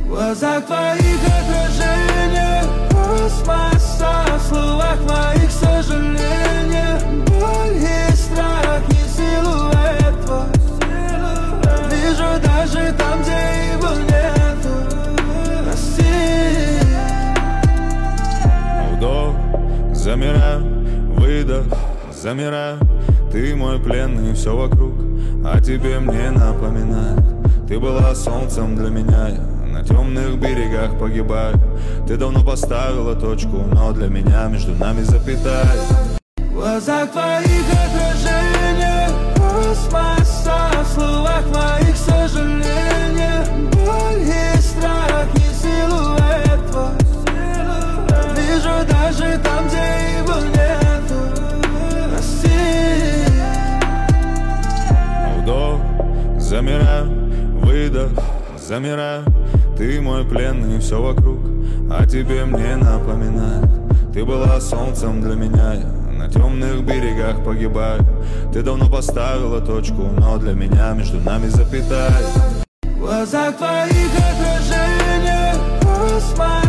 В глазах твоих отражения космоса, в словах моих сожаления, боль и страх, и силуэт твой. Вижу даже там, где его нету. Прости. Вдох, замираю, выдох, замираю. Ты мой пленный, все вокруг о тебе мне напоминает. Ты была солнцем для меня, я на темных берегах погибаю. Ты давно поставила точку, но для меня между нами запятая. В глазах твоих отражения космоса, в словах моих сожаления, боль и страх, и силуэт твой. Вижу даже там, где его нету. Прости. Вдох, замираю, выдох, замираю. Ты мой пленный, все вокруг о тебе мне напоминает. Ты была солнцем для меня, я на темных берегах погибаю. Ты давно поставила точку, но для меня между нами запятая. В глазах твоих отражения космос.